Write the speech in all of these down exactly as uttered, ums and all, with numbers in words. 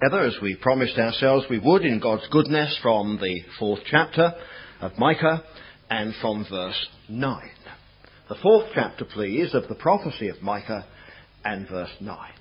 Together, as we promised ourselves we would, in God's goodness, from the fourth chapter of Micah and from verse nine. The fourth chapter, please, of the prophecy of Micah and verse nine.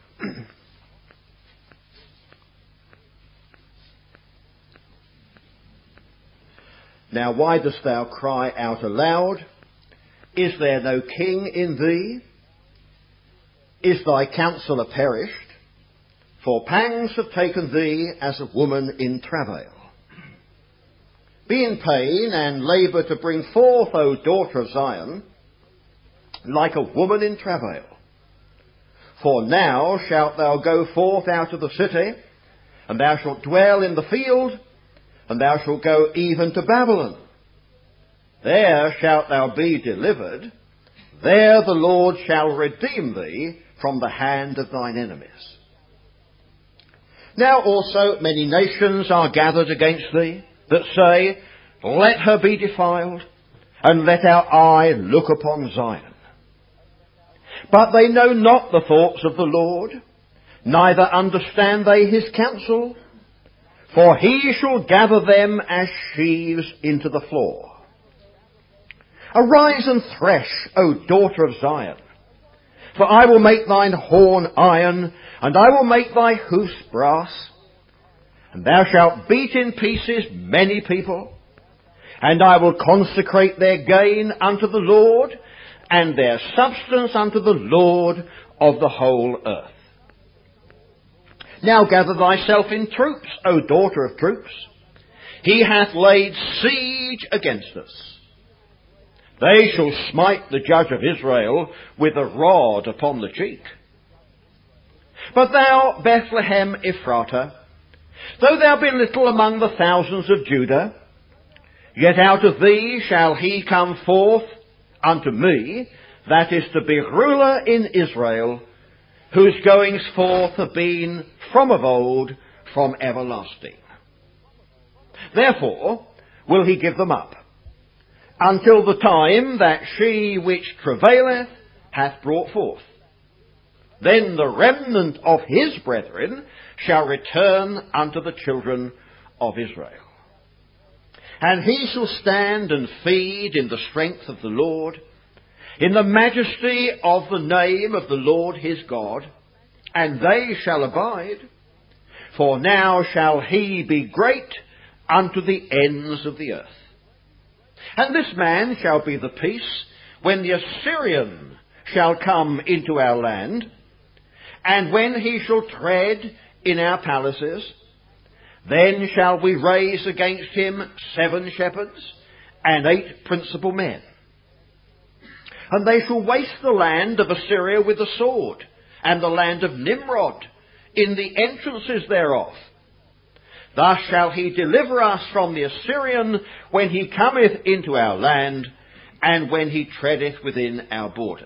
Now why dost thou cry out aloud? Is there no king in thee? Is thy counsellor perished? For pangs have taken thee as a woman in travail. Be in pain and labour to bring forth, O daughter of Zion, like a woman in travail. For now shalt thou go forth out of the city, and thou shalt dwell in the field, and thou shalt go even to Babylon. There shalt thou be delivered. There the Lord shall redeem thee from the hand of thine enemies. Now also many nations are gathered against thee, that say, Let her be defiled, and let our eye look upon Zion. But they know not the thoughts of the Lord, neither understand they his counsel, for he shall gather them as sheaves into the floor. Arise and thresh, O daughter of Zion, for I will make thine horn iron, and I will make thy hoofs brass, and thou shalt beat in pieces many people, and I will consecrate their gain unto the Lord, and their substance unto the Lord of the whole earth. Now gather thyself in troops, O daughter of troops. He hath laid siege against us. They shall smite the judge of Israel with a rod upon the cheek. But thou, Bethlehem Ephratah, though thou be little among the thousands of Judah, yet out of thee shall he come forth unto me, that is to be ruler in Israel, whose goings forth have been from of old, from everlasting. Therefore will he give them up, until the time that she which travaileth hath brought forth. Then the remnant of his brethren shall return unto the children of Israel. And he shall stand and feed in the strength of the Lord, in the majesty of the name of the Lord his God, and they shall abide. For now shall he be great unto the ends of the earth. And this man shall be the peace when the Assyrian shall come into our land, and when he shall tread in our palaces. Then shall we raise against him seven shepherds and eight principal men. And they shall waste the land of Assyria with the sword, and the land of Nimrod in the entrances thereof. Thus shall he deliver us from the Assyrian when he cometh into our land, and when he treadeth within our borders.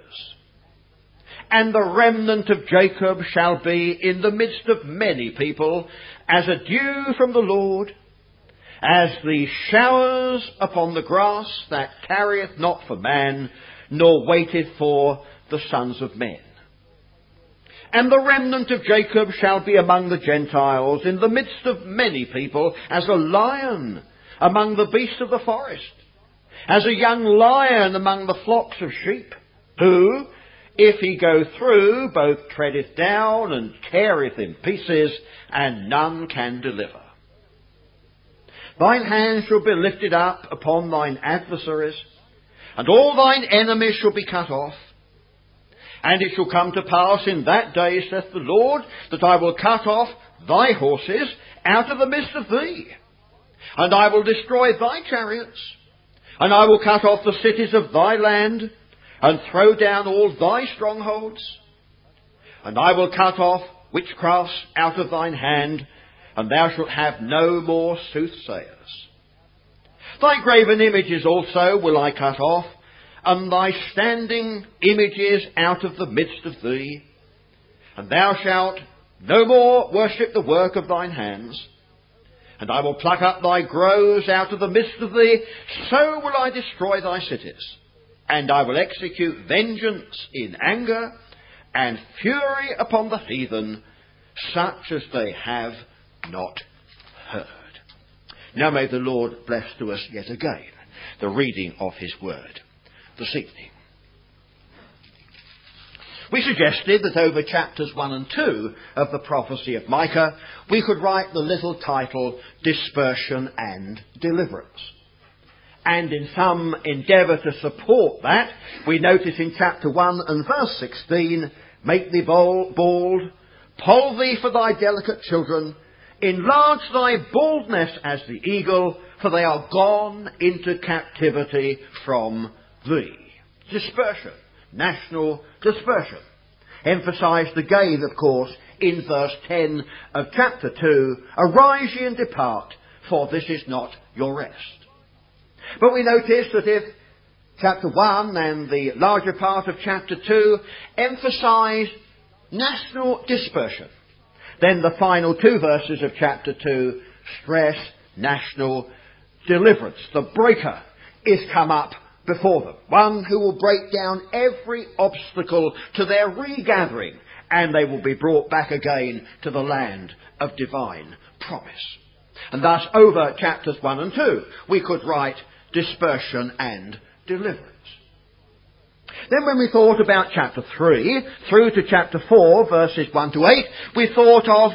And the remnant of Jacob shall be in the midst of many people, as a dew from the Lord, as the showers upon the grass that carrieth not for man, nor waiteth for the sons of men. And the remnant of Jacob shall be among the Gentiles, in the midst of many people, as a lion among the beasts of the forest, as a young lion among the flocks of sheep, who, if he go through, both treadeth down and teareth in pieces, and none can deliver. Thine hand shall be lifted up upon thine adversaries, and all thine enemies shall be cut off. And it shall come to pass in that day, saith the Lord, that I will cut off thy horses out of the midst of thee, and I will destroy thy chariots, and I will cut off the cities of thy land, and throw down all thy strongholds. And I will cut off witchcrafts out of thine hand, and thou shalt have no more soothsayers. Thy graven images also will I cut off, and thy standing images out of the midst of thee. And thou shalt no more worship the work of thine hands. And I will pluck up thy groves out of the midst of thee, so will I destroy thy cities. And I will execute vengeance in anger, and fury upon the heathen, such as they have not heard. Now may the Lord bless to us yet again the reading of his word this evening. We suggested that over chapters one and two of the prophecy of Micah, we could write the little title, Dispersion and Deliverance. And in some endeavour to support that, we notice in chapter one and verse sixteen, make thee bald, poll thee for thy delicate children, enlarge thy baldness as the eagle, for they are gone into captivity from thee. Dispersion. National dispersion. Emphasised again, of course, in verse ten of chapter two, arise ye and depart, for this is not your rest. But we notice that if chapter one and the larger part of chapter two emphasise national dispersion, then the final two verses of chapter two stress national deliverance. The breaker is come up before them, one who will break down every obstacle to their regathering, and they will be brought back again to the land of divine promise. And thus over chapters one and two we could write dispersion and deliverance. Then when we thought about chapter three through to chapter four verses one to eight, we thought of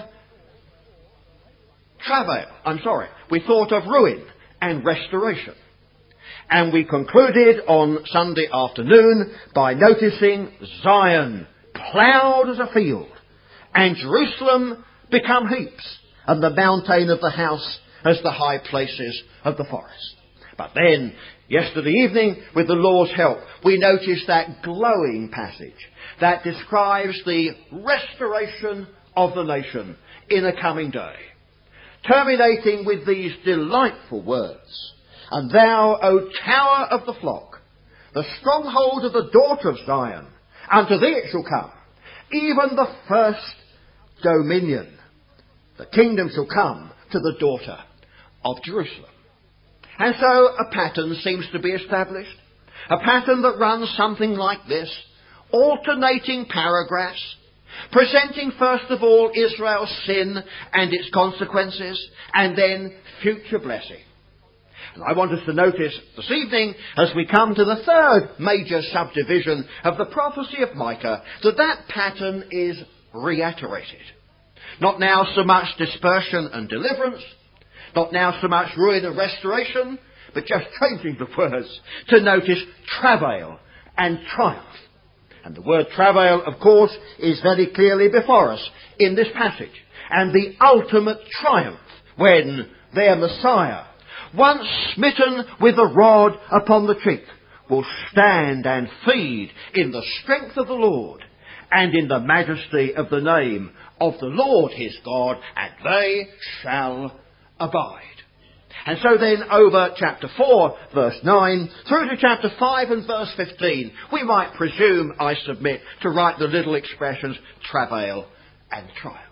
travail, I'm sorry, we thought of ruin and restoration. And we concluded on Sunday afternoon by noticing Zion ploughed as a field, and Jerusalem become heaps, and the mountain of the house as the high places of the forest. But then, yesterday evening, with the Lord's help, we noticed that glowing passage that describes the restoration of the nation in a coming day, terminating with these delightful words. And thou, O tower of the flock, the stronghold of the daughter of Zion, unto thee it shall come, even the first dominion. The kingdom shall come to the daughter of Jerusalem. And so a pattern seems to be established, a pattern that runs something like this, alternating paragraphs, presenting first of all Israel's sin and its consequences, and then future blessing. And I want us to notice this evening, as we come to the third major subdivision of the prophecy of Micah, that that pattern is reiterated. Not now so much dispersion and deliverance, not now so much ruin and restoration, but just changing the words to notice travail and triumph. And the word travail, of course, is very clearly before us in this passage. And the ultimate triumph when their Messiah, once smitten with a rod upon the cheek, will stand and feed in the strength of the Lord and in the majesty of the name of the Lord his God, and they shall abide. And so then over chapter four, verse nine, through to chapter five and verse fifteen, we might presume, I submit, to write the little expressions travail and triumph.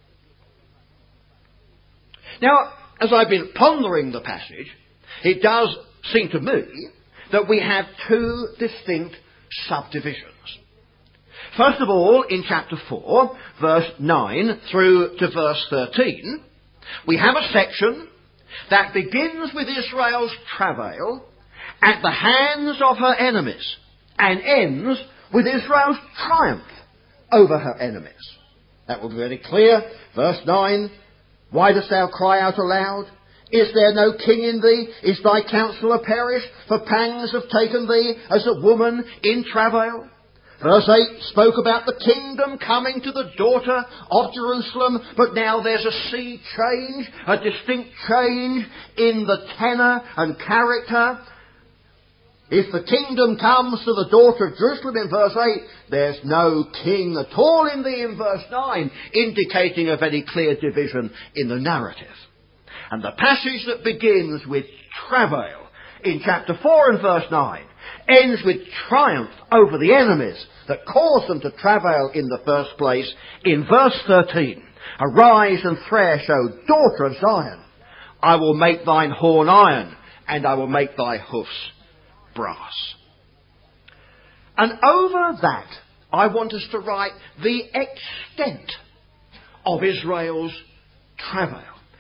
Now, as I've been pondering the passage, it does seem to me that we have two distinct subdivisions. First of all, in chapter four, verse nine through to verse thirteen, we have a section that begins with Israel's travail at the hands of her enemies and ends with Israel's triumph over her enemies. That will be very clear. Verse nine, why dost thou cry out aloud? Is there no king in thee? Is thy counsellor perished? For pangs have taken thee as a woman in travail. Verse eight spoke about the kingdom coming to the daughter of Jerusalem, but now there's a sea change, a distinct change in the tenor and character. If the kingdom comes to the daughter of Jerusalem in verse eight, there's no king at all in thee in verse nine, indicating a very clear division in the narrative. And the passage that begins with travail in chapter four and verse nine ends with triumph over the enemies that caused them to travail in the first place in verse thirteen. Arise and thresh, O daughter of Zion. I will make thine horn iron, and I will make thy hoofs brass. And over that, I want us to write the extent of Israel's travail.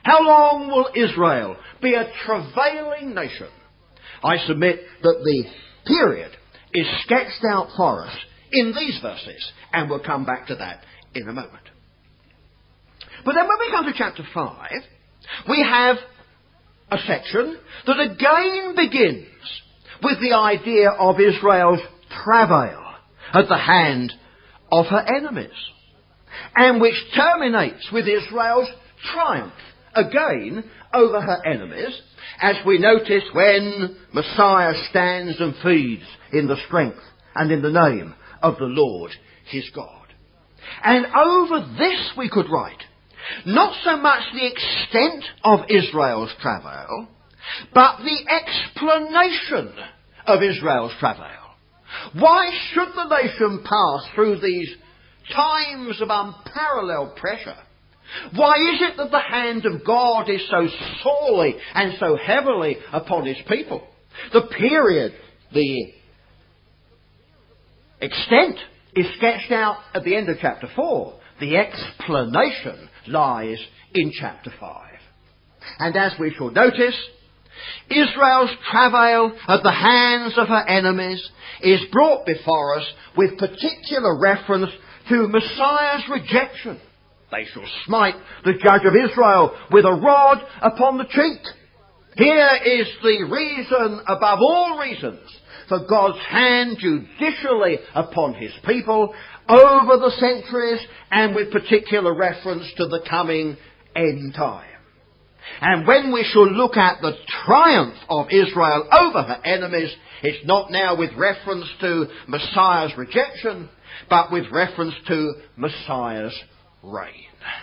How long will Israel be a travailing nation? I submit that the period is sketched out for us in these verses, and we'll come back to that in a moment. But then when we come to chapter five, we have a section that again begins with the idea of Israel's travail at the hand of her enemies, and which terminates with Israel's triumph again over her enemies, as we notice when Messiah stands and feeds in the strength and in the name of the Lord his God. And over this we could write, not so much the extent of Israel's travail, but the explanation of Israel's travail. Why should the nation pass through these times of unparalleled pressure? Why is it that the hand of God is so sorely and so heavily upon his people? The period, the extent is sketched out at the end of chapter four. The explanation lies in chapter five. And as we shall notice, Israel's travail at the hands of her enemies is brought before us with particular reference to Messiah's rejection. They shall smite the judge of Israel with a rod upon the cheek. Here is the reason above all reasons for God's hand judicially upon his people over the centuries, and with particular reference to the coming end time. And when we shall look at the triumph of Israel over her enemies, it's not now with reference to Messiah's rejection, but with reference to Messiah's reign.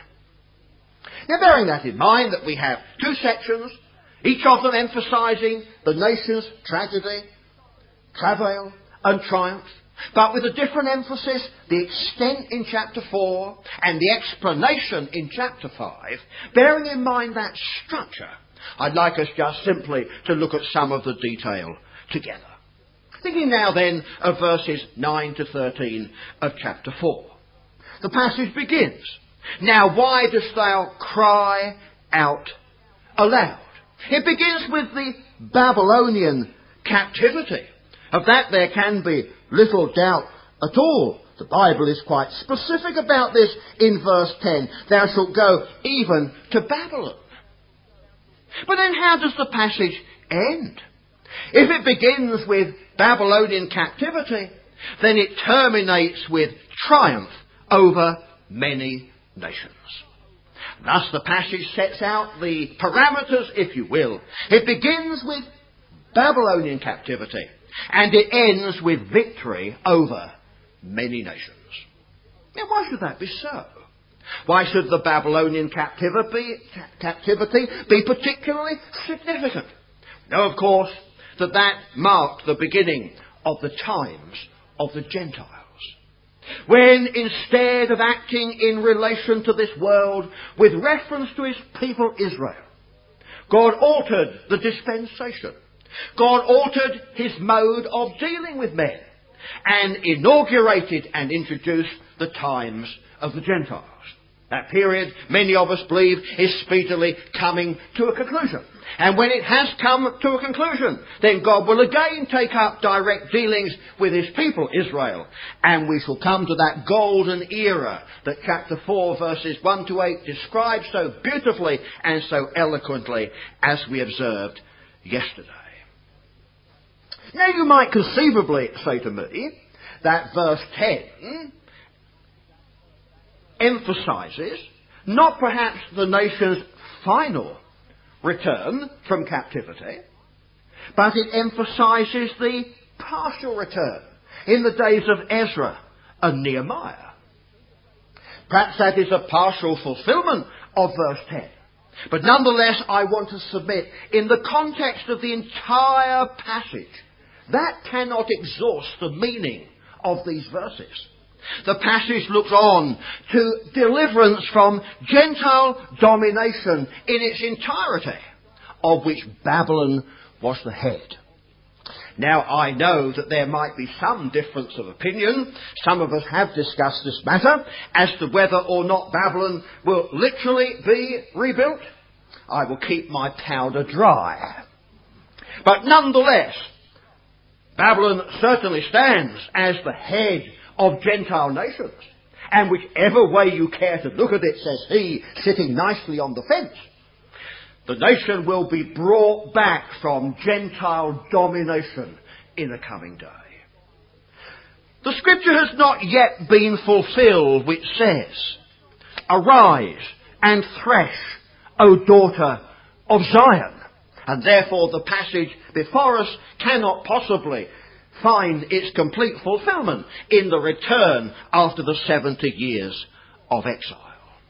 Now, bearing that in mind, that we have two sections, each of them emphasising the nation's tragedy, travail and triumph, but with a different emphasis, the extent in chapter four and the explanation in chapter five. Bearing in mind that structure, I'd like us just simply to look at some of the detail together. Thinking now then of verses nine to thirteen of chapter four. The passage begins, "Now why dost thou cry out aloud?" It begins with the Babylonian captivity. Of that there can be little doubt at all. The Bible is quite specific about this in verse ten. Thou shalt go even to Babylon. But then how does the passage end? If it begins with Babylonian captivity, then it terminates with triumph over many nations. Thus the passage sets out the parameters, if you will. It begins with Babylonian captivity, and it ends with victory over many nations. Now, why should that be so? Why should the Babylonian captivity, captivity be particularly significant? Know, of course, that that marked the beginning of the times of the Gentiles, when instead of acting in relation to this world with reference to his people Israel, God altered the dispensation. God altered his mode of dealing with men and inaugurated and introduced the times of the Gentiles. That period, many of us believe, is speedily coming to a conclusion. And when it has come to a conclusion, then God will again take up direct dealings with his people, Israel. And we shall come to that golden era that chapter four, verses one to eight describes so beautifully and so eloquently, as we observed yesterday. Now, you might conceivably say to me that verse ten emphasises not perhaps the nation's final return from captivity, but it emphasises the partial return in the days of Ezra and Nehemiah. Perhaps that is a partial fulfilment of verse ten. But nonetheless, I want to submit, in the context of the entire passage, that cannot exhaust the meaning of these verses. The passage looks on to deliverance from Gentile domination in its entirety, of which Babylon was the head. Now, I know that there might be some difference of opinion. Some of us have discussed this matter as to whether or not Babylon will literally be rebuilt. I will keep my powder dry. But nonetheless, Babylon certainly stands as the head of Gentile nations. And whichever way you care to look at it, says he, sitting nicely on the fence, the nation will be brought back from Gentile domination in the coming day. The scripture has not yet been fulfilled, which says, "Arise and thresh, O daughter of Zion." And therefore the passage before us cannot possibly find its complete fulfillment in the return after the seventy years of exile.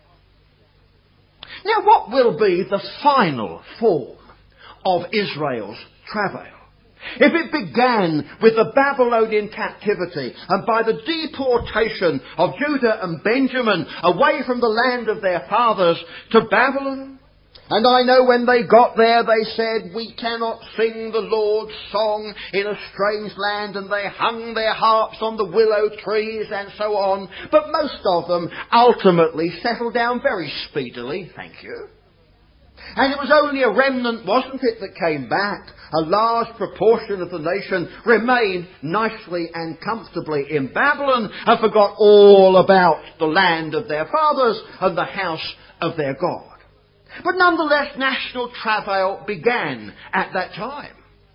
Now, what will be the final form of Israel's travail? If it began with the Babylonian captivity and by the deportation of Judah and Benjamin away from the land of their fathers to Babylon, and I know when they got there they said, "We cannot sing the Lord's song in a strange land," and they hung their harps on the willow trees and so on. But most of them ultimately settled down very speedily, thank you. And it was only a remnant, wasn't it, that came back. A large proportion of the nation remained nicely and comfortably in Babylon and forgot all about the land of their fathers and the house of their God. But nonetheless, national travail began at that time.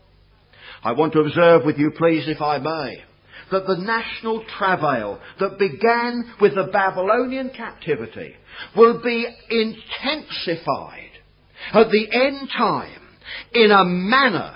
I want to observe with you, please, if I may, that the national travail that began with the Babylonian captivity will be intensified at the end time in a manner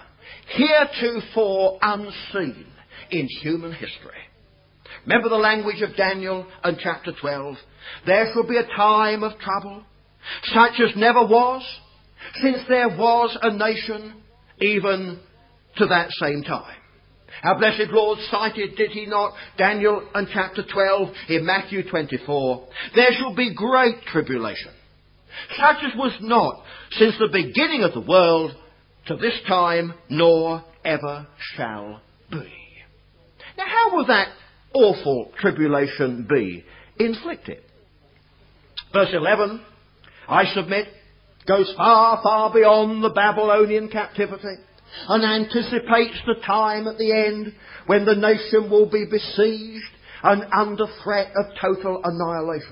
heretofore unseen in human history. Remember the language of Daniel and chapter twelve. There shall be a time of trouble, such as never was, since there was a nation even to that same time. Our blessed Lord cited, did he not, Daniel and chapter twelve in Matthew twenty-four. There shall be great tribulation, such as was not since the beginning of the world to this time, nor ever shall be. Now, how will that awful tribulation be inflicted? Verse eleven, I submit, goes far, far beyond the Babylonian captivity and anticipates the time at the end when the nation will be besieged and under threat of total annihilation.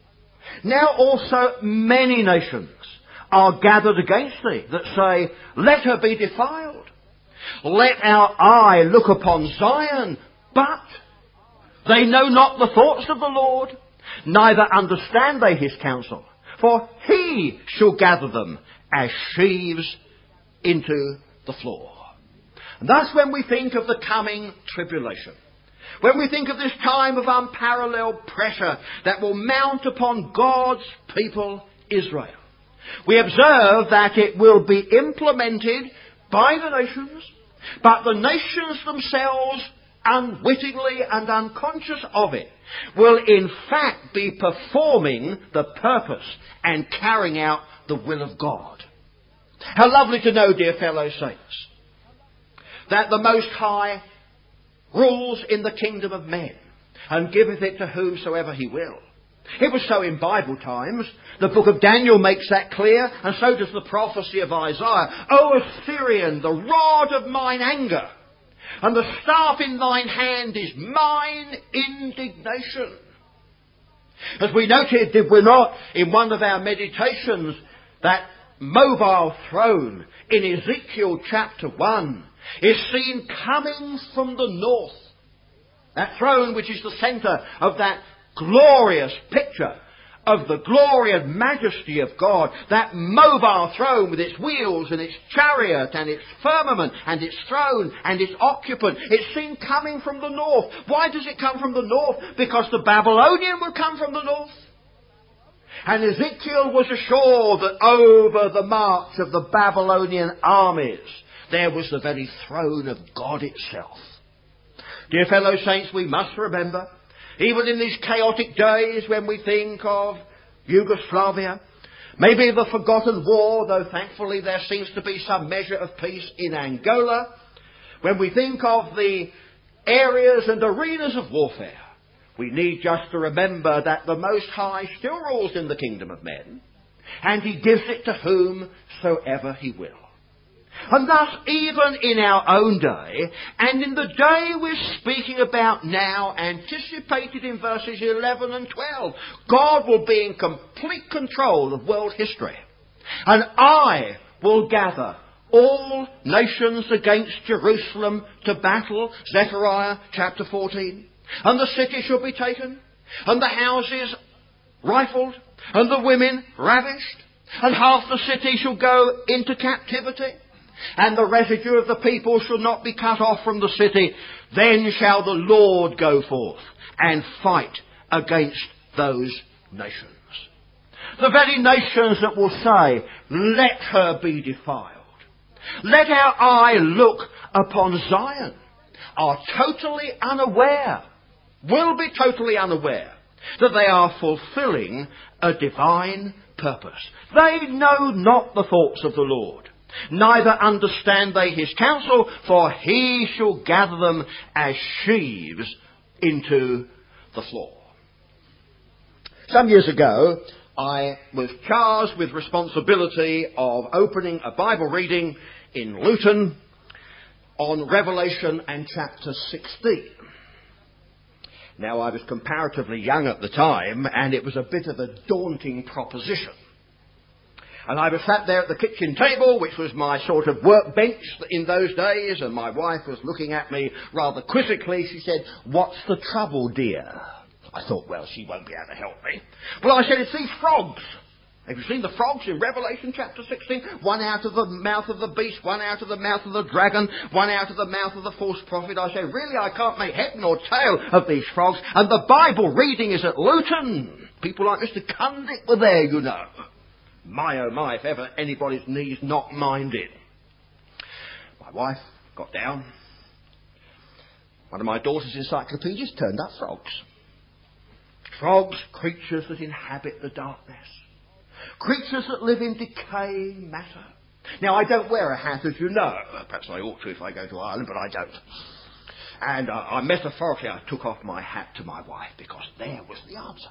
Now also many nations are gathered against thee that say, let her be defiled. Let our eye look upon Zion, but they know not the thoughts of the Lord, neither understand they his counsel. For he shall gather them as sheaves into the floor. And thus when we think of the coming tribulation, when we think of this time of unparalleled pressure that will mount upon God's people Israel, we observe that it will be implemented by the nations, but the nations themselves, unwittingly and unconscious of it, will in fact be performing the purpose and carrying out the will of God. How lovely to know, dear fellow saints, that the Most High rules in the kingdom of men and giveth it to whomsoever he will. It was so in Bible times. The book of Daniel makes that clear, and so does the prophecy of Isaiah. O Assyrian, the rod of mine anger, and the staff in thine hand is mine indignation. As we noted, did we not, in one of our meditations, that mobile throne in Ezekiel chapter one is seen coming from the north. That throne which is the centre of that glorious picture of the glory and majesty of God, that mobile throne with its wheels and its chariot and its firmament and its throne and its occupant, it's seen coming from the north. Why does it come from the north? Because the Babylonian will come from the north. And Ezekiel was assured that over the march of the Babylonian armies there was the very throne of God itself. Dear fellow saints, we must remember, even in these chaotic days when we think of Yugoslavia, maybe the forgotten war, though thankfully there seems to be some measure of peace in Angola, when we think of the areas and arenas of warfare, we need just to remember that the Most High still rules in the kingdom of men. and he gives it to whomsoever he will. And thus, even in our own day, and in the day we're speaking about now, anticipated in verses eleven and twelve, God will be in complete control of world history. And I will gather all nations against Jerusalem to battle, Zechariah chapter fourteen. And the city shall be taken, and the houses rifled, and the women ravished, and half the city shall go into captivity, and the residue of the people shall not be cut off from the city. Then shall the Lord go forth and fight against those nations. The very nations that will say, let her be defiled, let our eye look upon Zion, are totally unaware, will be totally unaware, that they are fulfilling a divine purpose. They know not the thoughts of the Lord, neither understand they his counsel, for he shall gather them as sheaves into the floor. Some years ago, I was charged with responsibility of opening a Bible reading in Luton on Revelation and chapter sixteen. Now, I was comparatively young at the time, and it was a bit of a daunting proposition. And I was sat there at the kitchen table, which was my sort of workbench in those days, and my wife was looking at me rather quizzically. She said, "What's the trouble, dear?" I thought, well, she won't be able to help me. Well, I said, it's these frogs. Have you seen the frogs in Revelation chapter sixteen? One out of the mouth of the beast, one out of the mouth of the dragon, one out of the mouth of the false prophet. I said, really, I can't make head nor tail of these frogs. And the Bible reading is at Luton. People like Mister Cundick were there, you know. My, oh my, if ever anybody's knees not minded. My wife got down. One of my daughter's encyclopedias turned up frogs. Frogs, creatures that inhabit the darkness. Creatures that live in decaying matter. Now, I don't wear a hat, as you know. Perhaps I ought to if I go to Ireland, but I don't. And uh, I metaphorically, I took off my hat to my wife, because there was the answer.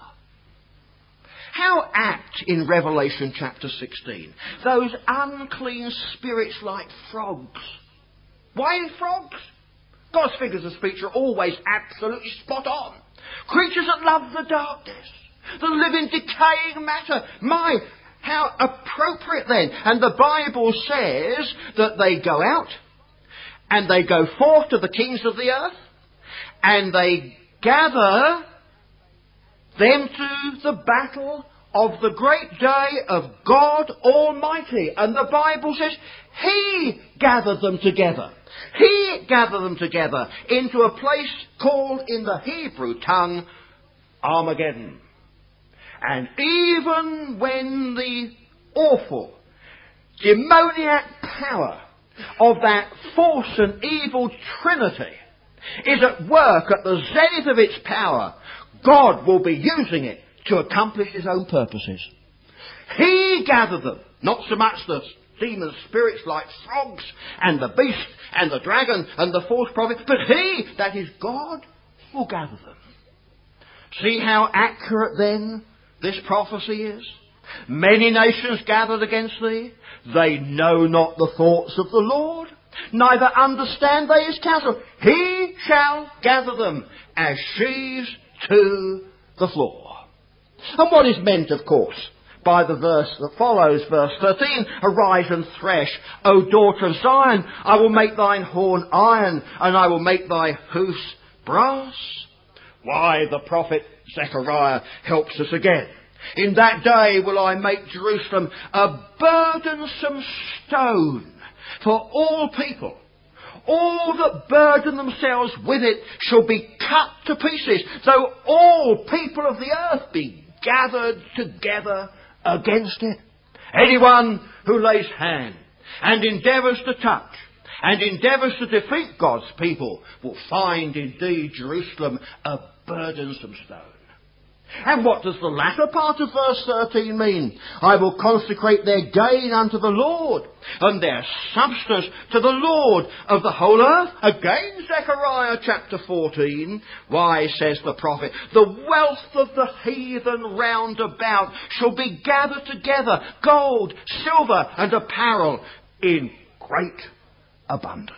How apt in Revelation chapter sixteen, those unclean spirits like frogs. Why frogs? God's figures of speech are always absolutely spot on. Creatures that love the darkness, that live in decaying matter. My, how appropriate then. And the Bible says that they go out and they go forth to the kings of the earth and they gather them to the battle of the great day of God Almighty. And the Bible says He gathered them together. He gathered them together into a place called in the Hebrew tongue Armageddon. And even when the awful demoniac power of that false and evil trinity is at work at the zenith of its power, God will be using it to accomplish His own purposes. He gathered them, not so much the demon spirits like frogs and the beast and the dragon and the false prophet, but He, that is God, will gather them. See how accurate then this prophecy is? Many nations gathered against thee. They know not the thoughts of the Lord, neither understand they His counsel. He shall gather them as sheaves to the floor. And what is meant, of course, by the verse that follows, verse thirteen, arise and thresh, O daughter of Zion, I will make thine horn iron, and I will make thy hoofs brass. Why, the prophet Zechariah helps us again. In that day will I make Jerusalem a burdensome stone for all people. All that burden themselves with it shall be cut to pieces, though all people of the earth be gathered together against it. Anyone who lays hand and endeavours to touch and endeavours to defeat God's people will find indeed Jerusalem a burdensome stone. And what does the latter part of verse thirteen mean? I will consecrate their gain unto the Lord, and their substance to the Lord of the whole earth. Again, Zechariah chapter fourteen. Why, says the prophet, the wealth of the heathen round about shall be gathered together, gold, silver, and apparel, in great abundance.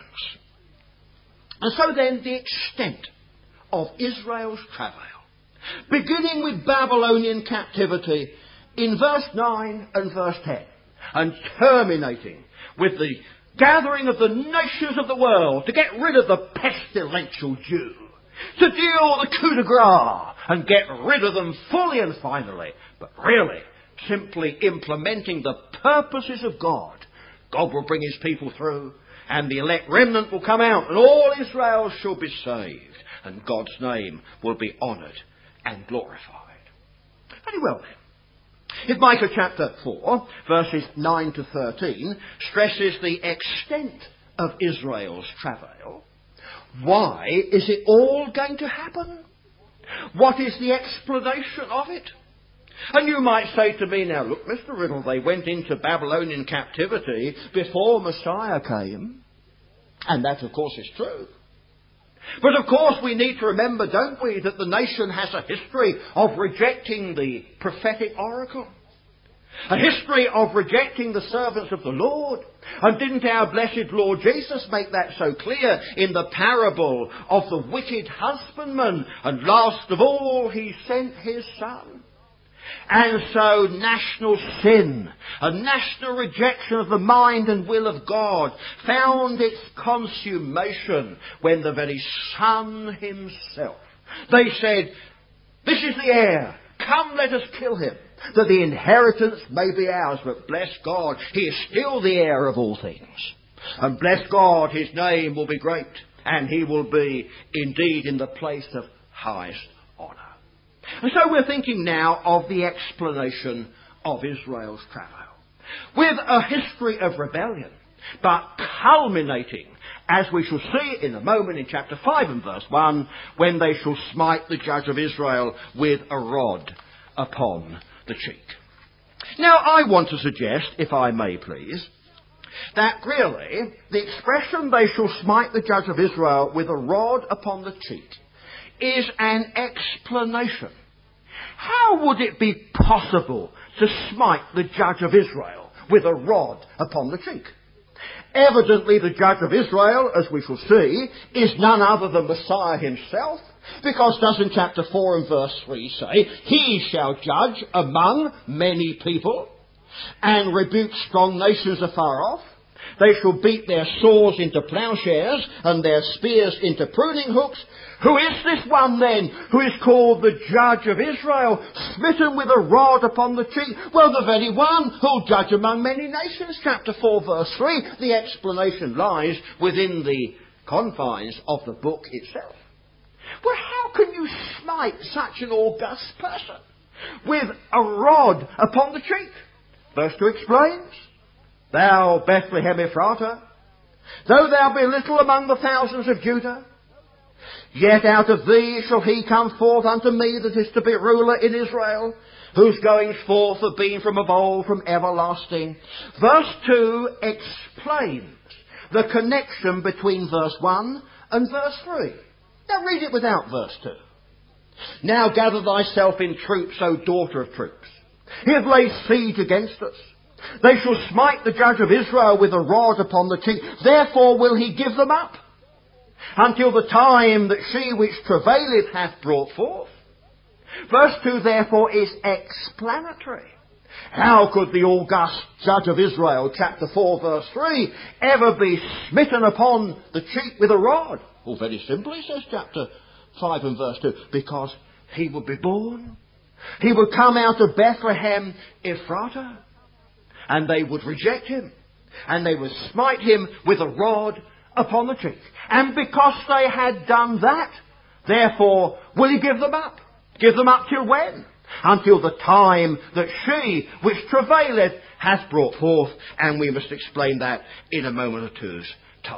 And so then, the extent of Israel's travail, beginning with Babylonian captivity in verse nine and verse ten, and terminating with the gathering of the nations of the world to get rid of the pestilential Jew, to deal the coup de grace and get rid of them fully and finally, but really simply implementing the purposes of God. God will bring his people through, and the elect remnant will come out, and all Israel shall be saved, and God's name will be honoured and glorified. Very well then. If Micah chapter four, verses nine to thirteen, stresses the extent of Israel's travail, why is it all going to happen? What is the explanation of it? And you might say to me, now look, Mister Riddle, they went into Babylonian captivity before Messiah came. And that, of course, is true. But of course we need to remember, don't we, that the nation has a history of rejecting the prophetic oracle. A history of rejecting the servants of the Lord. And didn't our blessed Lord Jesus make that so clear in the parable of the wicked husbandman? And last of all, he sent his son. And so national sin, a national rejection of the mind and will of God, found its consummation when the very Son himself, they said, this is the heir, come let us kill him, that the inheritance may be ours. But bless God, he is still the heir of all things. And bless God, his name will be great, and he will be indeed in the place of highest honour. And so we're thinking now of the explanation of Israel's travail, with a history of rebellion, but culminating, as we shall see in a moment in chapter five and verse one, when they shall smite the judge of Israel with a rod upon the cheek. Now I want to suggest, if I may please, that really the expression they shall smite the judge of Israel with a rod upon the cheek is an explanation. How would it be possible to smite the judge of Israel with a rod upon the cheek? Evidently the judge of Israel, as we shall see, is none other than Messiah himself, because doesn't chapter four and verse three say, he shall judge among many people and rebuke strong nations afar off. They shall beat their swords into plowshares and their spears into pruning hooks. Who is this one then who is called the judge of Israel, smitten with a rod upon the cheek? Well, the very one who'll judge among many nations. Chapter four verse three. The explanation lies within the confines of the book itself. Well, how can you smite such an august person with a rod upon the cheek? Verse two explains, thou Bethlehem Ephratah, though thou be little among the thousands of Judah, yet out of thee shall he come forth unto me that is to be ruler in Israel, whose goings forth have been from of old, from everlasting. Verse two explains the connection between verse one and verse three. Now read it without verse two. Now gather thyself in troops, O daughter of troops. He hath laid siege against us. They shall smite the judge of Israel with a rod upon the cheek. Therefore will he give them up, until the time that she which travaileth hath brought forth. Verse two therefore is explanatory. How could the august judge of Israel, chapter four verse three, ever be smitten upon the cheek with a rod? Well, very simply, says chapter five and verse two, because he would be born. He would come out of Bethlehem Ephratah, and they would reject him, and they would smite him with a rod upon the cheek. And because they had done that, therefore will he give them up. Give them up till when? Until the time that she which travaileth hath brought forth, and we must explain that in a moment or two's time.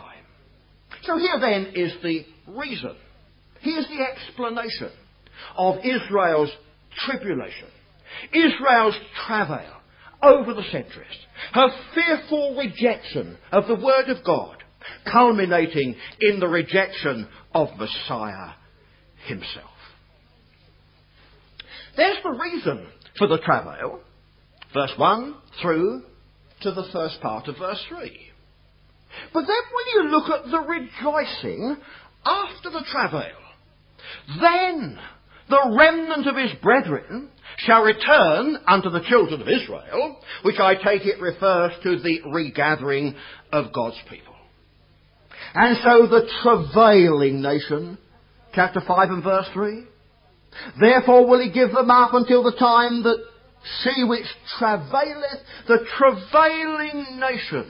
So here then is the reason. Here's the explanation of Israel's tribulation, Israel's travail over the centuries, her fearful rejection of the Word of God, culminating in the rejection of Messiah himself. There's the reason for the travail, verse one through to the first part of verse three. But then when you look at the rejoicing after the travail, then the remnant of his brethren shall return unto the children of Israel, which I take it refers to the regathering of God's people. And so the travailing nation, chapter five and verse three, therefore will he give them up until the time that she which travaileth, the travailing nation,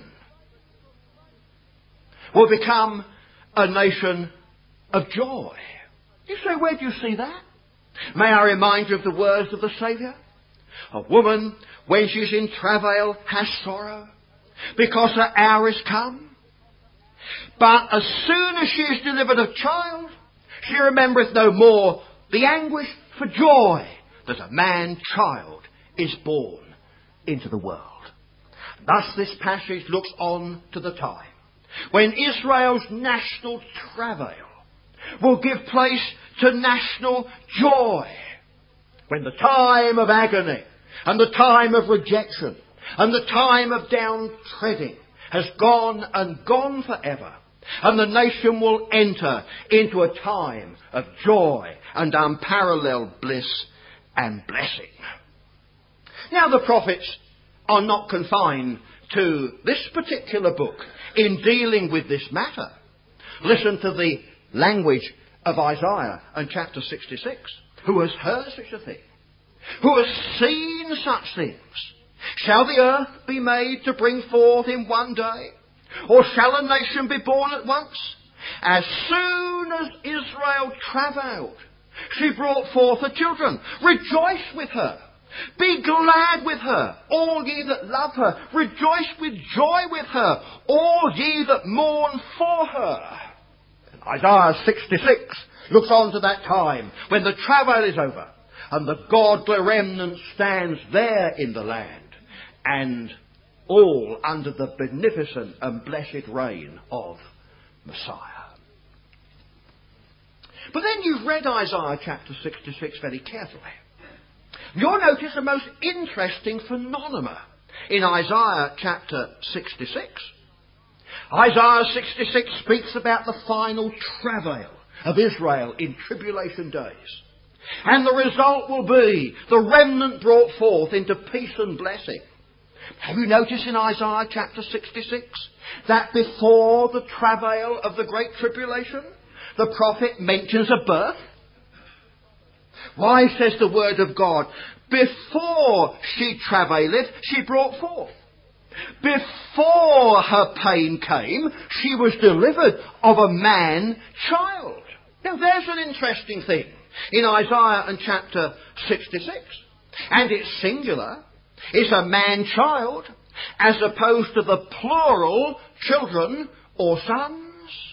will become a nation of joy. You say, where do you see that? May I remind you of the words of the Saviour? A woman, when she's in travail, has sorrow, because her hour is come. But as soon as she is delivered a child, she remembereth no more the anguish for joy that a man-child is born into the world. Thus this passage looks on to the time when Israel's national travail will give place to national joy. When the time of agony and the time of rejection and the time of downtreading has gone and gone forever, and the nation will enter into a time of joy and unparalleled bliss and blessing. Now the prophets are not confined to this particular book in dealing with this matter. Listen to the language of Isaiah in chapter sixty-six. Who has heard such a thing? Who has seen such things? Shall the earth be made to bring forth in one day? Or shall a nation be born at once? As soon as Israel travailed, she brought forth her children. Rejoice with her. Be glad with her, all ye that love her. Rejoice with joy with her, all ye that mourn for her. And Isaiah sixty-six looks on to that time when the travail is over and the godly remnant stands there in the land, and all under the beneficent and blessed reign of Messiah. But then you've read Isaiah chapter sixty-six very carefully. You'll notice a most interesting phenomenon in Isaiah chapter sixty-six. Isaiah sixty-six speaks about the final travail of Israel in tribulation days. And the result will be the remnant brought forth into peace and blessing. Have you noticed in Isaiah chapter sixty-six that before the travail of the great tribulation, the prophet mentions a birth? Why, says the word of God, before she travaileth, she brought forth. Before her pain came, she was delivered of a man-child. Now there's an interesting thing in Isaiah in chapter sixty-six. And it's singular. It's a man-child as opposed to the plural children or sons.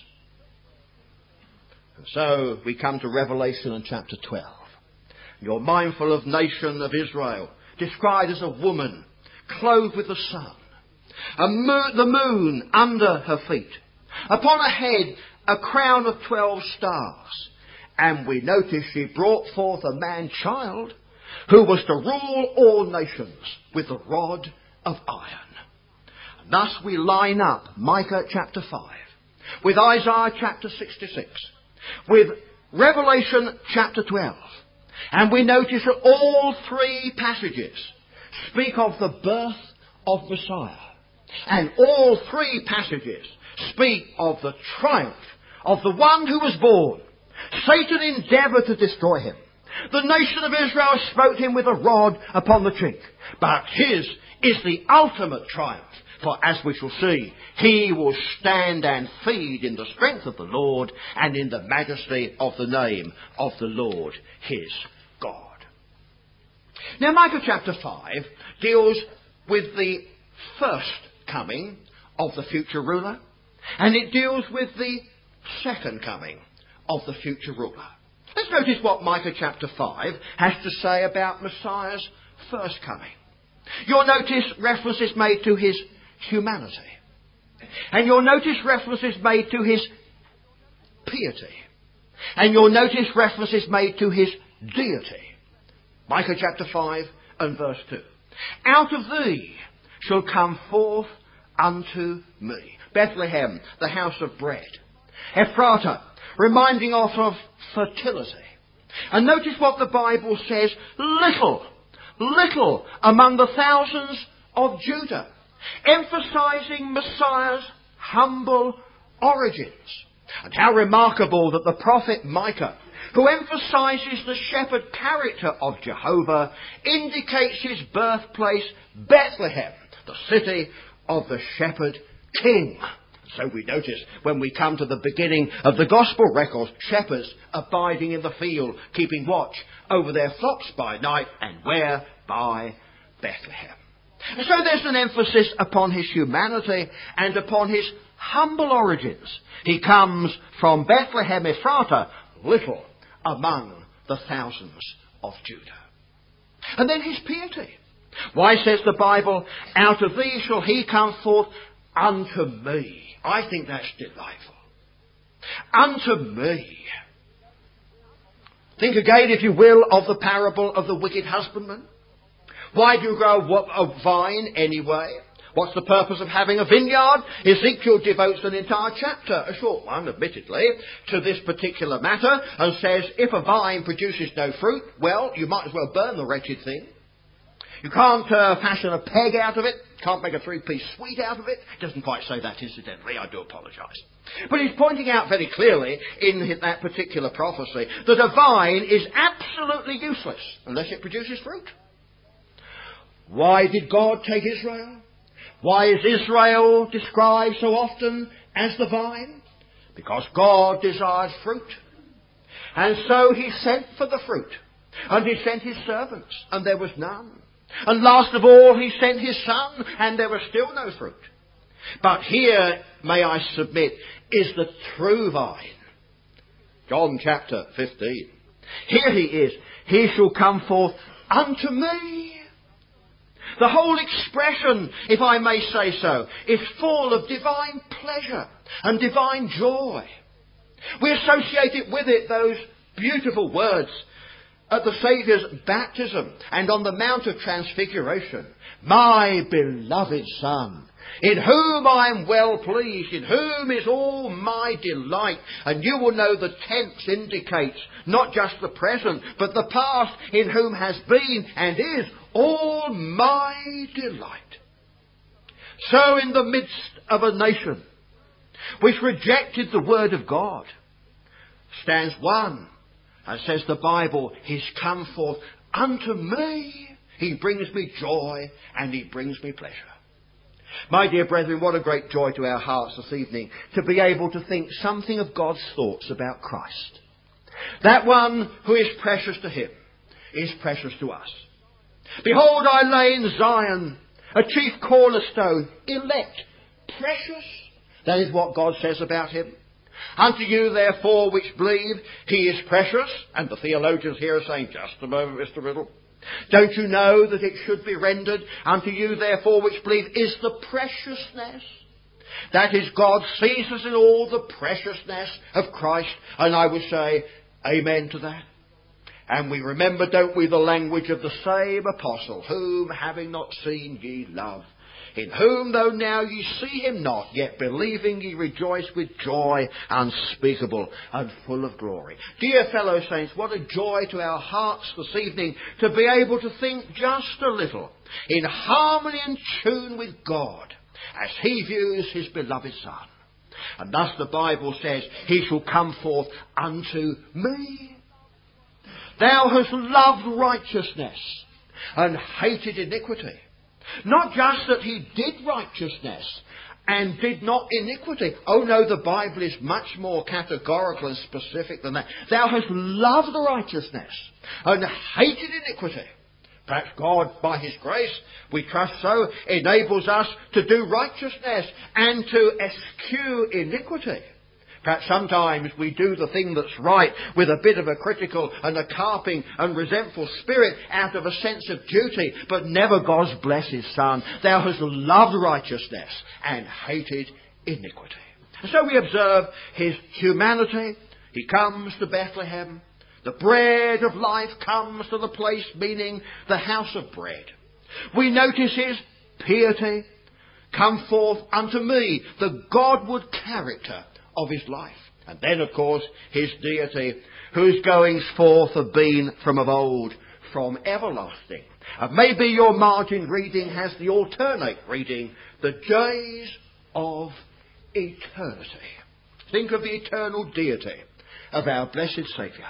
And so we come to Revelation in chapter twelve. You're mindful of nation of Israel, described as a woman, clothed with the sun, a mo- the moon under her feet, upon her head a crown of twelve stars. And we notice she brought forth a man-child who was to rule all nations with a rod of iron. And thus we line up Micah chapter five with Isaiah chapter sixty-six, with Revelation chapter twelve. And we notice that all three passages speak of the birth of Messiah. And all three passages speak of the triumph of the one who was born. Satan endeavoured to destroy him. The nation of Israel smote him with a rod upon the cheek. But his is the ultimate triumph. For as we shall see, he will stand and feed in the strength of the Lord and in the majesty of the name of the Lord his God. Now Micah chapter five deals with the first coming of the future ruler, and it deals with the second coming of the future ruler. Let's notice what Micah chapter five has to say about Messiah's first coming. You'll notice references made to his humanity. And you'll notice references made to his piety. And you'll notice references made to his deity. Micah chapter five and verse two. Out of thee shall come forth unto me. Bethlehem, the house of bread. Ephrata, reminding us of fertility. And notice what the Bible says, little, little among the thousands of Judah, emphasizing Messiah's humble origins. And how remarkable that the prophet Micah, who emphasizes the shepherd character of Jehovah, indicates his birthplace, Bethlehem, the city of the shepherd king. So we notice when we come to the beginning of the gospel records, shepherds abiding in the field, keeping watch over their flocks by night, and where? By Bethlehem. And so there's an emphasis upon his humanity and upon his humble origins. He comes from Bethlehem Ephrata, little among the thousands of Judah. And then his piety. Why, says the Bible, out of thee shall he come forth unto me. I think that's delightful. Unto me. Think again, if you will, of the parable of the wicked husbandman. Why do you grow a vine anyway? What's the purpose of having a vineyard? Ezekiel devotes an entire chapter, a short one admittedly, to this particular matter, and says if a vine produces no fruit, well, you might as well burn the wretched thing. You can't uh, fashion a peg out of it. Can't make a three-piece suite out of it. Doesn't quite say that, incidentally. I do apologise. But he's pointing out very clearly in that particular prophecy that a vine is absolutely useless unless it produces fruit. Why did God take Israel? Why is Israel described so often as the vine? Because God desired fruit. And so he sent for the fruit. And he sent his servants, and there was none. And last of all, he sent his son, and there was still no fruit. But here, may I submit, is the true vine. John chapter fifteen. Here he is. He shall come forth unto me. The whole expression, if I may say so, is full of divine pleasure and divine joy. We associate with it those beautiful words at the Saviour's baptism and on the Mount of Transfiguration. My beloved Son, in whom I am well pleased, in whom is all my delight. And you will know the tense indicates not just the present, but the past, in whom has been and is all my delight. So in the midst of a nation which rejected the word of God, stands one, and says the Bible, he's come forth unto me. He brings me joy and he brings me pleasure. My dear brethren, what a great joy to our hearts this evening to be able to think something of God's thoughts about Christ. That one who is precious to him is precious to us. Behold, I lay in Zion a chief cornerstone, elect, precious. That is what God says about him. Unto you, therefore, which believe, he is precious. And the theologians here are saying, just a moment, Mister Riddle. Don't you know that it should be rendered, unto you, therefore, which believe, is the preciousness? That is, God sees us in all the preciousness of Christ. And I would say, amen to that. And we remember, don't we, the language of the same apostle, whom having not seen ye love, in whom though now ye see him not, yet believing ye rejoice with joy unspeakable and full of glory. Dear fellow saints, what a joy to our hearts this evening to be able to think just a little in harmony and tune with God as he views his beloved Son. And thus the Bible says, he shall come forth unto me. Thou hast loved righteousness and hated iniquity. Not just that he did righteousness and did not iniquity. Oh no, the Bible is much more categorical and specific than that. Thou hast loved righteousness and hated iniquity. Perhaps God, by his grace, we trust so, enables us to do righteousness and to eschew iniquity. Perhaps sometimes we do the thing that's right with a bit of a critical and a carping and resentful spirit out of a sense of duty, but never God's bless his Son. Thou hast loved righteousness and hated iniquity. And so we observe his humanity. He comes to Bethlehem. The bread of life comes to the place, meaning the house of bread. We notice his piety. Come forth unto me, the Godward character of his life. And then, of course, his deity, whose goings forth have been from of old, from everlasting. And maybe your margin reading has the alternate reading, the days of eternity. Think of the eternal deity of our blessed Saviour.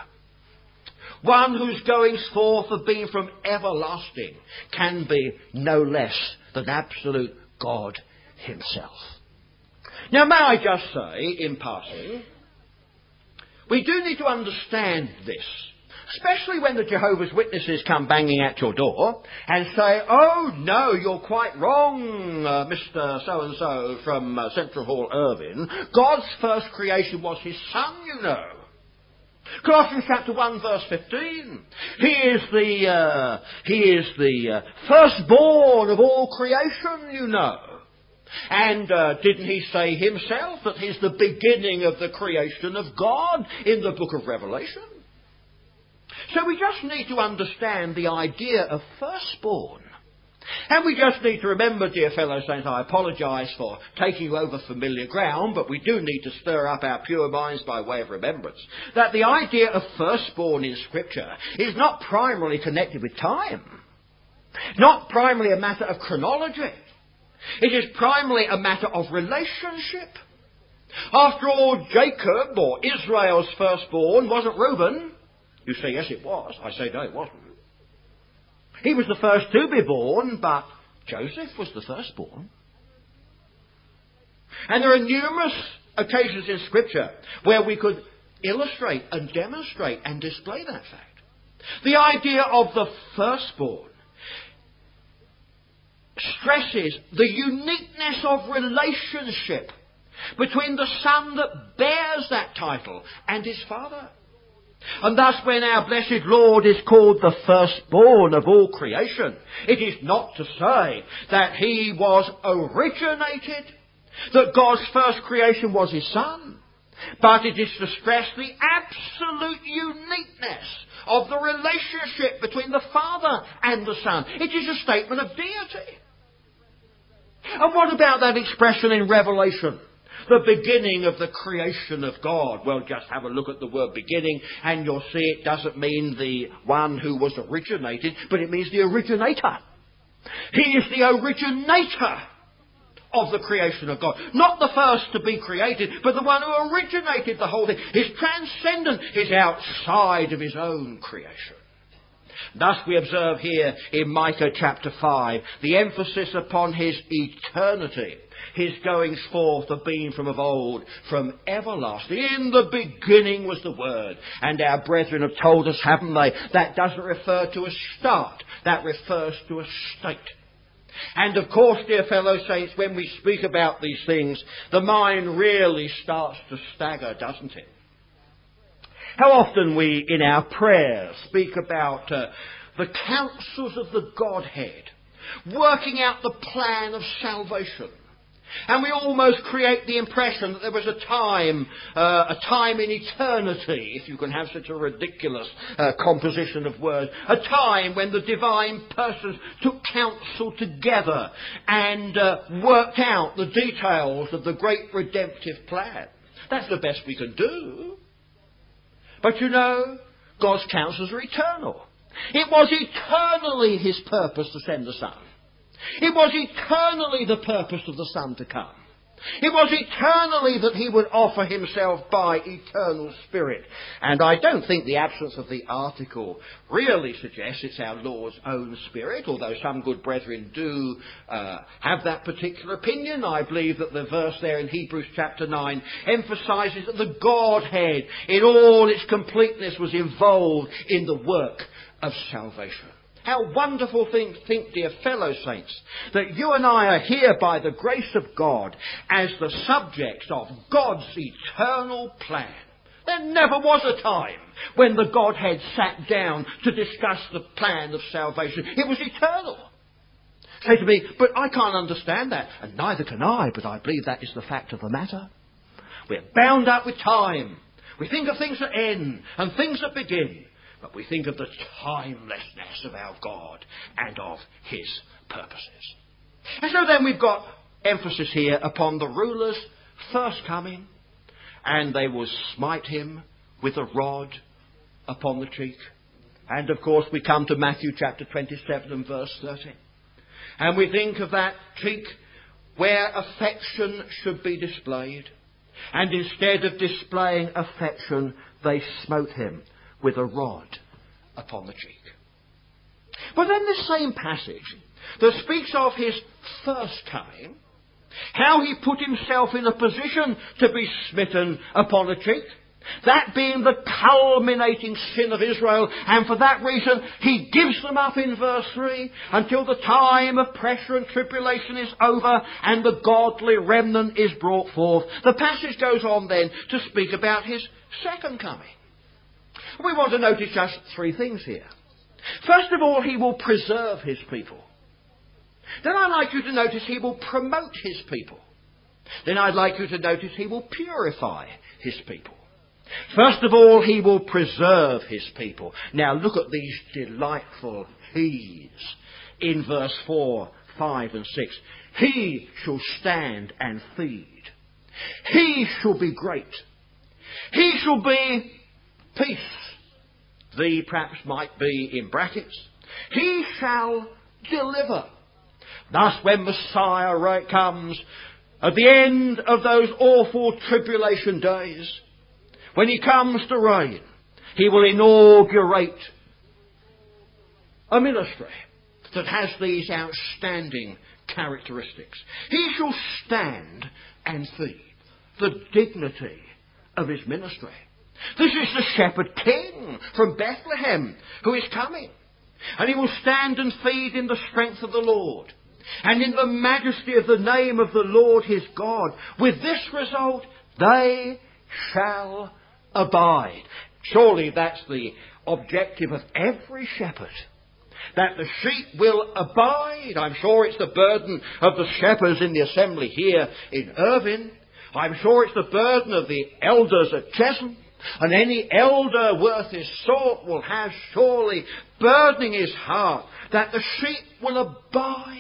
One whose goings forth have been from everlasting can be no less than absolute God himself. Now, may I just say, in passing, we do need to understand this, especially when the Jehovah's Witnesses come banging at your door and say, oh, no, you're quite wrong, uh, Mister So-and-so from uh, Central Hall, Irvine. God's first creation was his Son, you know. Colossians chapter one verse fifteen. He is the, uh, he is the uh, firstborn of all creation, you know. And uh, didn't he say himself that he's the beginning of the creation of God in the book of Revelation? So we just need to understand the idea of firstborn. And we just need to remember, dear fellow saints, I apologise for taking you over familiar ground, but we do need to stir up our pure minds by way of remembrance, that the idea of firstborn in Scripture is not primarily connected with time, not primarily a matter of chronology. It is primarily a matter of relationship. After all, Jacob, or Israel's firstborn, wasn't Reuben. You say, yes, it was. I say, no, it wasn't. He was the first to be born, but Joseph was the firstborn. And there are numerous occasions in Scripture where we could illustrate and demonstrate and display that fact. The idea of the firstborn stresses the uniqueness of relationship between the son that bears that title and his father. And thus when our blessed Lord is called the firstborn of all creation, it is not to say that he was originated, that God's first creation was his Son, but it is to stress the absolute uniqueness of the relationship between the Father and the Son. It is a statement of deity. And what about that expression in Revelation? The beginning of the creation of God. Well, just have a look at the word beginning and you'll see it doesn't mean the one who was originated, but it means the originator. He is the originator of the creation of God. Not the first to be created, but the one who originated the whole thing. He's transcendent. He's outside of his own creation. Thus we observe here in Micah chapter five the emphasis upon his eternity. His goings forth have been from of old, from everlasting. In the beginning was the Word. And our brethren have told us, haven't they, that doesn't refer to a start. That refers to a state. And of course, dear fellow saints, when we speak about these things, the mind really starts to stagger, doesn't it? How often we, in our prayers, speak about uh, the counsels of the Godhead, working out the plan of salvation. And we almost create the impression that there was a time, uh, a time in eternity, if you can have such a ridiculous uh, composition of words, a time when the divine persons took counsel together and uh, worked out the details of the great redemptive plan. That's the best we can do. But you know, God's counsels are eternal. It was eternally his purpose to send the Son. It was eternally the purpose of the Son to come. It was eternally that he would offer himself by eternal Spirit. And I don't think the absence of the article really suggests it's our Lord's own Spirit, although some good brethren do uh, have that particular opinion. I believe that the verse there in Hebrews chapter nine emphasises that the Godhead in all its completeness was involved in the work of salvation. How wonderful thing, think, dear fellow saints, that you and I are here by the grace of God as the subjects of God's eternal plan. There never was a time when the Godhead sat down to discuss the plan of salvation. It was eternal. Say to me, but I can't understand that. And neither can I, but I believe that is the fact of the matter. We're bound up with time. We think of things that end and things that begin. But we think of the timelessness of our God and of his purposes. And so then we've got emphasis here upon the ruler's first coming. And they will smite him with a rod upon the cheek. And of course we come to Matthew chapter twenty-seven and verse thirty. And we think of that cheek where affection should be displayed. And instead of displaying affection, they smote him with a rod upon the cheek. But then this same passage that speaks of his first coming, how he put himself in a position to be smitten upon a cheek, that being the culminating sin of Israel, and for that reason he gives them up in verse three until the time of pressure and tribulation is over and the godly remnant is brought forth. The passage goes on then to speak about his second coming. We want to notice just three things here. First of all, he will preserve his people. Then I'd like you to notice he will promote his people. Then I'd like you to notice he will purify his people. First of all, he will preserve his people. Now look at these delightful he's in verse four, five and six. He shall stand and feed. He shall be great. He shall be peace. The perhaps might be in brackets. He shall deliver. Thus when Messiah comes at the end of those awful tribulation days, when he comes to reign, he will inaugurate a ministry that has these outstanding characteristics. He shall stand and feed. The dignity of his ministry. This is the shepherd king from Bethlehem who is coming. And he will stand and feed in the strength of the Lord. And in the majesty of the name of the Lord his God. With this result, they shall abide. Surely that's the objective of every shepherd. That the sheep will abide. I'm sure it's the burden of the shepherds in the assembly here in Irvine. I'm sure it's the burden of the elders at Chesham. And any elder worth his salt will have surely burdening his heart that the sheep will abide.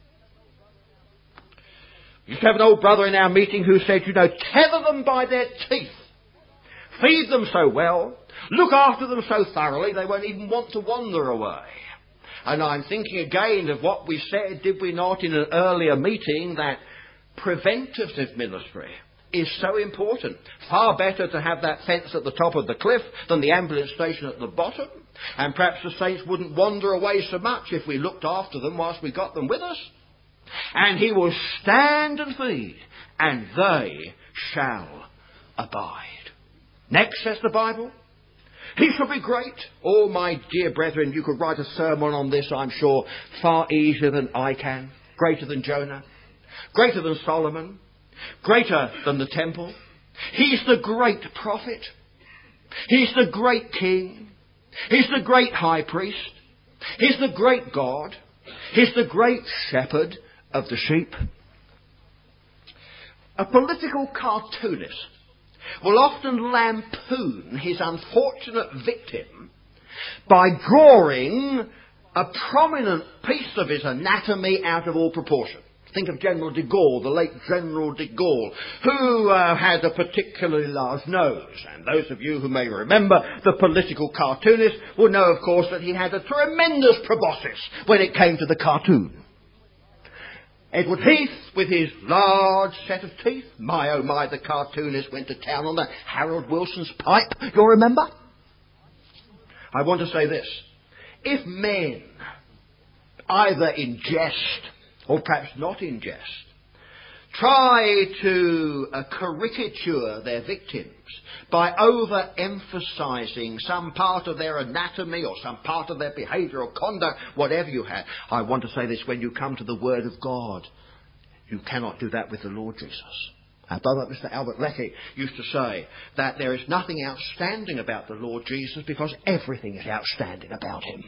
We used to have an old brother in our meeting who said, you know, tether them by their teeth. Feed them so well. Look after them so thoroughly they won't even want to wander away. And I'm thinking again of what we said, did we not, in an earlier meeting, that preventative ministry is so important. Far better to have that fence at the top of the cliff than the ambulance station at the bottom. And perhaps the saints wouldn't wander away so much if we looked after them whilst we got them with us. And he will stand and feed, and they shall abide. Next, says the Bible, he shall be great. Oh, my dear brethren, you could write a sermon on this, I'm sure, far easier than I can. Greater than Jonah. Greater than Solomon. Greater than the temple. He's the great prophet. He's the great king. He's the great high priest. He's the great God. He's the great shepherd of the sheep. A political cartoonist will often lampoon his unfortunate victim by drawing a prominent piece of his anatomy out of all proportion. Think of General de Gaulle, the late General de Gaulle, who uh, had a particularly large nose. And those of you who may remember the political cartoonist will know, of course, that he had a tremendous proboscis when it came to the cartoon. Edward Heath, with his large set of teeth. My, oh my, the cartoonist went to town on that. Harold Wilson's pipe, you'll remember? I want to say this. If men, either in jest, or perhaps not in jest, try to uh, caricature their victims by overemphasizing some part of their anatomy or some part of their behaviour or conduct, whatever you have. I want to say this: when you come to the Word of God, you cannot do that with the Lord Jesus. Our brother Mister Albert Leckie used to say that there is nothing outstanding about the Lord Jesus because everything is outstanding about him.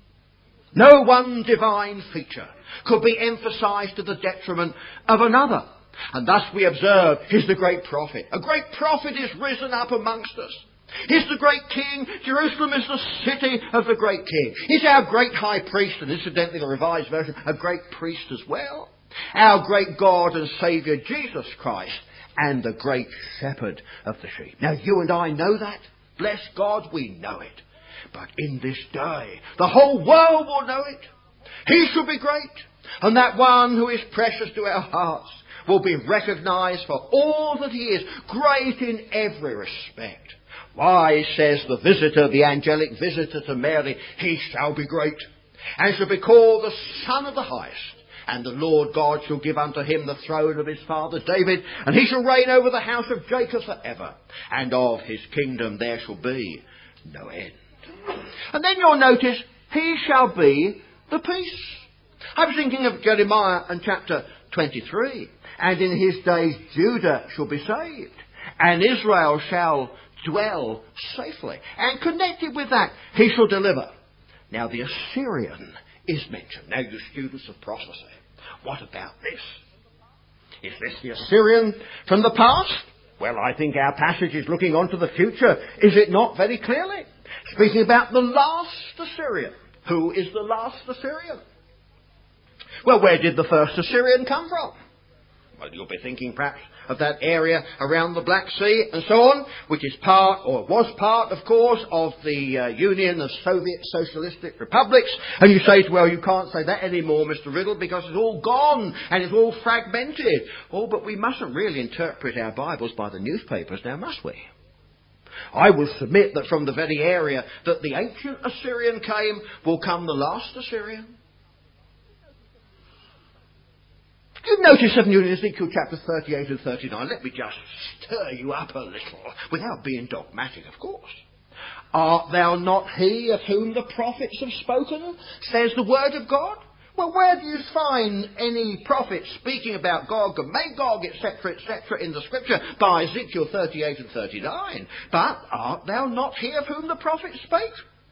No one divine feature could be emphasized to the detriment of another. And thus we observe, he's the great prophet. A great prophet is risen up amongst us. He's the great king. Jerusalem is the city of the great king. He's our great high priest, and incidentally the Revised Version, a great priest as well. Our great God and Saviour Jesus Christ, and the great shepherd of the sheep. Now you and I know that. Bless God, we know it. But in this day, the whole world will know it. He shall be great. And that one who is precious to our hearts will be recognised for all that he is, great in every respect. Why, says the visitor, the angelic visitor to Mary, he shall be great, and shall be called the Son of the Highest. And the Lord God shall give unto him the throne of his father David, and he shall reign over the house of Jacob for ever, and of his kingdom there shall be no end. And then you'll notice, he shall be the peace. I was thinking of Jeremiah and chapter twenty-three. And in his days Judah shall be saved, and Israel shall dwell safely. And connected with that, he shall deliver. Now the Assyrian is mentioned. Now you students of prophecy, what about this? Is this the Assyrian from the past? Well, I think our passage is looking on to the future, is it not, very clearly? Speaking about the last Assyrian. Who is the last Assyrian? Well, where did the first Assyrian come from? Well, you'll be thinking perhaps of that area around the Black Sea and so on, which is part, or was part, of course, of the uh, Union of Soviet Socialistic Republics. And you say, well, you can't say that anymore, Mister Riddle, because it's all gone and it's all fragmented. Oh, but we mustn't really interpret our Bibles by the newspapers now, must we? I will submit that from the very area that the ancient Assyrian came will come the last Assyrian. You notice, haven't you, in Ezekiel chapter thirty-eight and thirty-nine, let me just stir you up a little, without being dogmatic, of course. Art thou not he of whom the prophets have spoken, says the word of God? Well, where do you find any prophet speaking about Gog and Magog, et cetera, et cetera, in the scripture by Ezekiel thirty-eight and thirty-nine? But art thou not he of whom the prophets spake?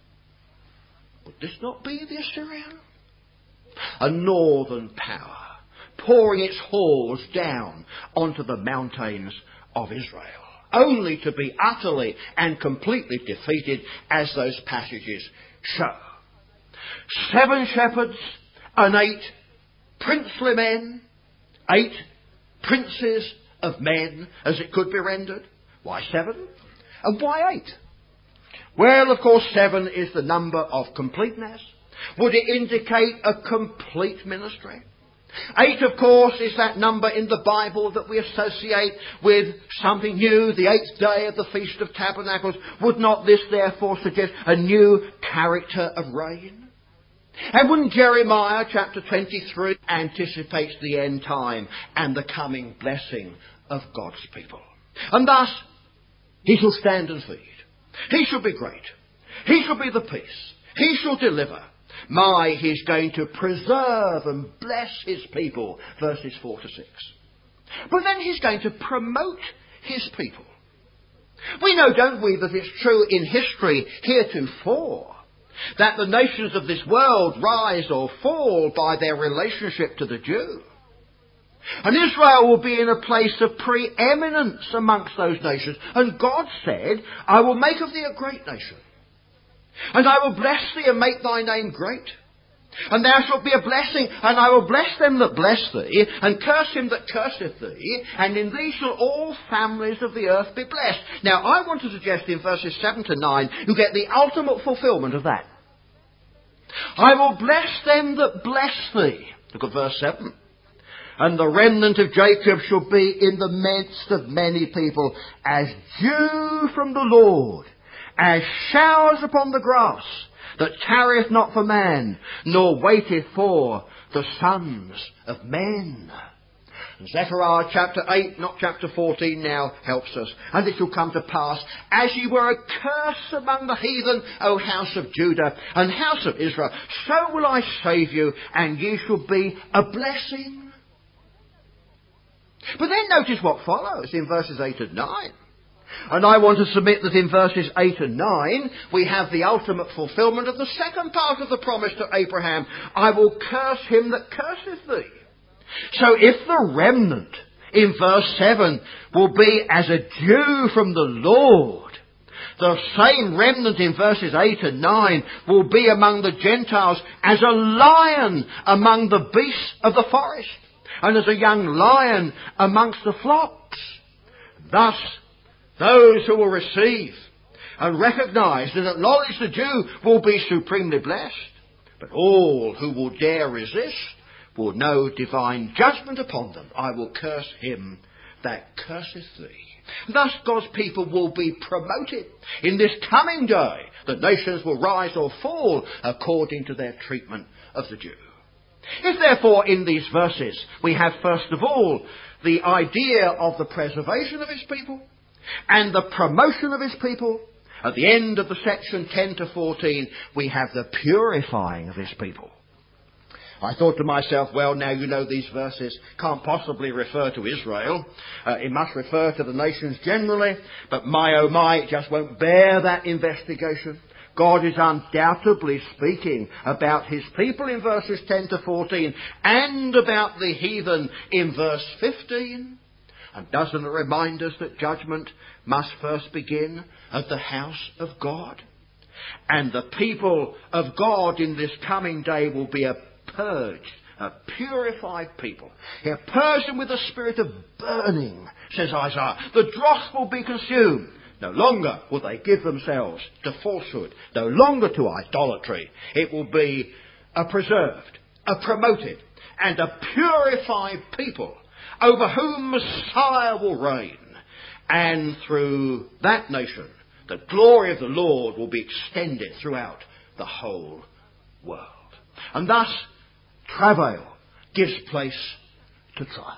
Would this not be the Assyrian? A northern power, pouring its hordes down onto the mountains of Israel, only to be utterly and completely defeated, as those passages show. Seven shepherds and eight princely men, eight princes of men, as it could be rendered. Why seven? And why eight? Well, of course, seven is the number of completeness. Would it indicate a complete ministry? Eight, of course, is that number in the Bible that we associate with something new, the eighth day of the Feast of Tabernacles. Would not this therefore suggest a new character of reign? And wouldn't Jeremiah chapter twenty-three anticipates the end time and the coming blessing of God's people? And thus, he shall stand and feed. He shall be great. He shall be the peace. He shall deliver. My, he's going to preserve and bless his people, verses four to six. But then he's going to promote his people. We know, don't we, that it's true in history heretofore that the nations of this world rise or fall by their relationship to the Jew. And Israel will be in a place of preeminence amongst those nations. And God said, I will make of thee a great nation. And I will bless thee and make thy name great. And thou shalt be a blessing, and I will bless them that bless thee, and curse him that curseth thee, and in thee shall all families of the earth be blessed. Now, I want to suggest in verses seven to nine, you get the ultimate fulfilment of that. I will bless them that bless thee. Look at verse seven. And the remnant of Jacob shall be in the midst of many people, as dew from the Lord, as showers upon the grass, that tarrieth not for man, nor waiteth for the sons of men. Zechariah chapter eight, not chapter fourteen now, helps us. And it shall come to pass, as ye were a curse among the heathen, O house of Judah and house of Israel, so will I save you, and ye shall be a blessing. But then notice what follows in verses eight and nine. And I want to submit that in verses eight and nine, we have the ultimate fulfilment of the second part of the promise to Abraham. I will curse him that curseth thee. So if the remnant in verse seven will be as a Jew from the Lord, the same remnant in verses eight and nine will be among the Gentiles as a lion among the beasts of the forest, and as a young lion amongst the flocks. Thus, those who will receive and recognise and acknowledge the Jew will be supremely blessed. But all who will dare resist will know divine judgment upon them. I will curse him that curseth thee. Thus God's people will be promoted. In this coming day, the nations will rise or fall according to their treatment of the Jew. If therefore in these verses we have first of all the idea of the preservation of his people and the promotion of his people, at the end of the section ten to fourteen we have the purifying of his people. I thought to myself, well, now you know these verses can't possibly refer to Israel. Uh, it must refer to the nations generally. But my oh my, it just won't bear that investigation. God is undoubtedly speaking about his people in verses ten to fourteen and about the heathen in verse fifteen. And doesn't it remind us that judgment must first begin at the house of God? And the people of God in this coming day will be a purged, a purified people. Here, purged them with the spirit of burning, says Isaiah. The dross will be consumed. No longer will they give themselves to falsehood, no longer to idolatry. It will be a preserved, a promoted, and a purified people over whom Messiah will reign. And through that nation, the glory of the Lord will be extended throughout the whole world. And thus, travail gives place to trials.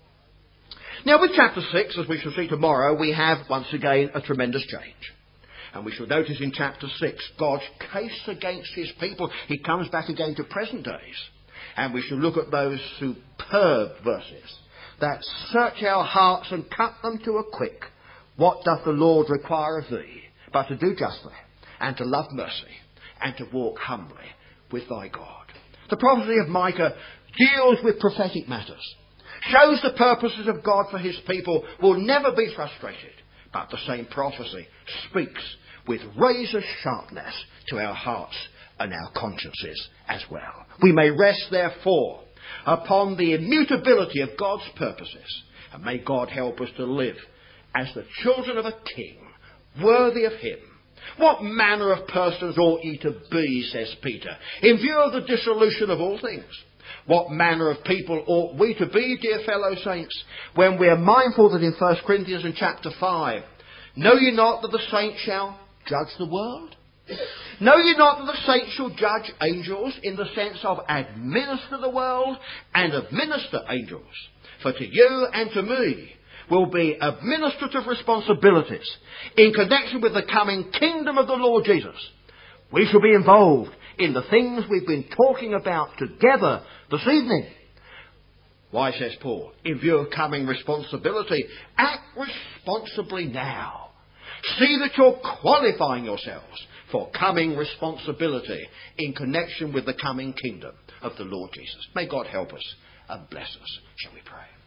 Now with chapter six, as we shall see tomorrow, we have once again a tremendous change. And we shall notice in chapter six, God's case against his people. He comes back again to present days. And we shall look at those superb verses that search our hearts and cut them to a quick. What doth the Lord require of thee, but to do justly, and to love mercy, and to walk humbly with thy God? The prophecy of Micah deals with prophetic matters, shows the purposes of God for his people will never be frustrated, but the same prophecy speaks with razor sharpness to our hearts and our consciences as well. We may rest, therefore, upon the immutability of God's purposes, and may God help us to live as the children of a king, worthy of him. What manner of persons ought ye to be, says Peter, in view of the dissolution of all things? What manner of people ought we to be, dear fellow saints, when we are mindful that in First Corinthians in chapter five, know ye not that the saints shall judge the world? Know ye not that the saints shall judge angels, in the sense of administer the world and administer angels? For to you and to me will be administrative responsibilities in connection with the coming kingdom of the Lord Jesus. We shall be involved in the things we've been talking about together this evening. Why, says Paul, in view of coming responsibility, act responsibly now. See that you're qualifying yourselves for coming responsibility in connection with the coming kingdom of the Lord Jesus. May God help us and bless us. Shall we pray?